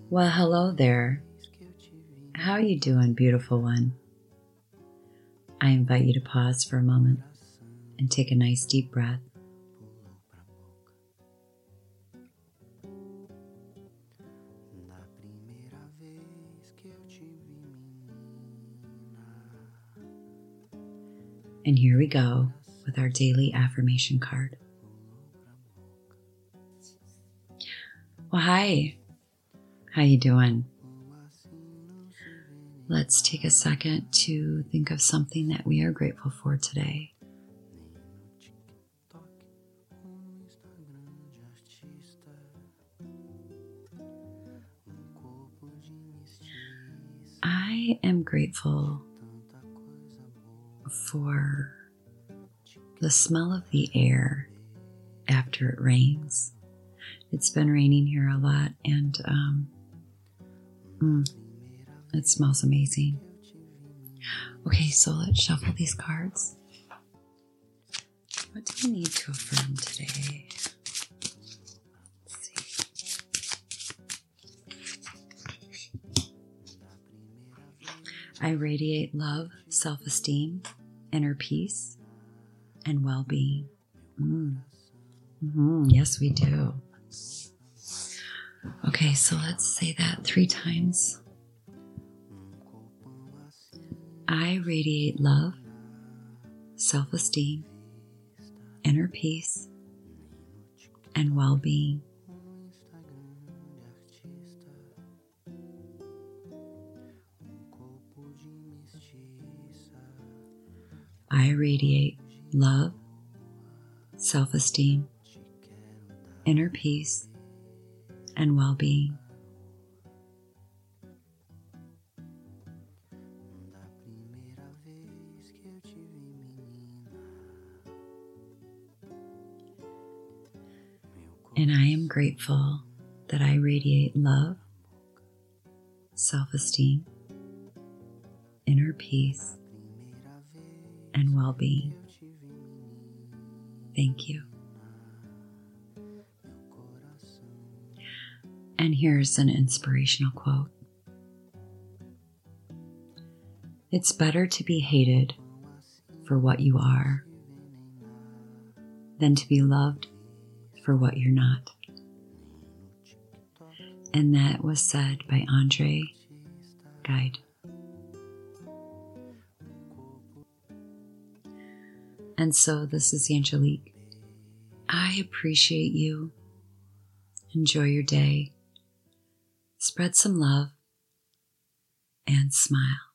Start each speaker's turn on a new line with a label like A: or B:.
A: Well, hello there. How are you doing, beautiful one? I invite you to pause for a moment and take a nice deep breath. And here we go with our daily affirmation card. Well, hi. How you doing? Let's take a second to think of something that we are grateful for today. I am grateful for the smell of the air after it rains. It's been raining here a lot, and it smells amazing. Okay, so let's shuffle these cards. What do we need to affirm today? Let's see. I radiate love, self-esteem, inner peace, and well-being. Yes, we do. Okay, so let's say that 3 times. I radiate love, self-esteem, inner peace, and well-being. I radiate love, self-esteem, inner peace, and well-being. And I am grateful that I radiate love, self-esteem, inner peace, and well-being. Thank you. And here's an inspirational quote. It's better to be hated for what you are than to be loved for what you're not. And that was said by Andre Gide. And so this is Angelique. I appreciate you. Enjoy your day. Spread some love and smile.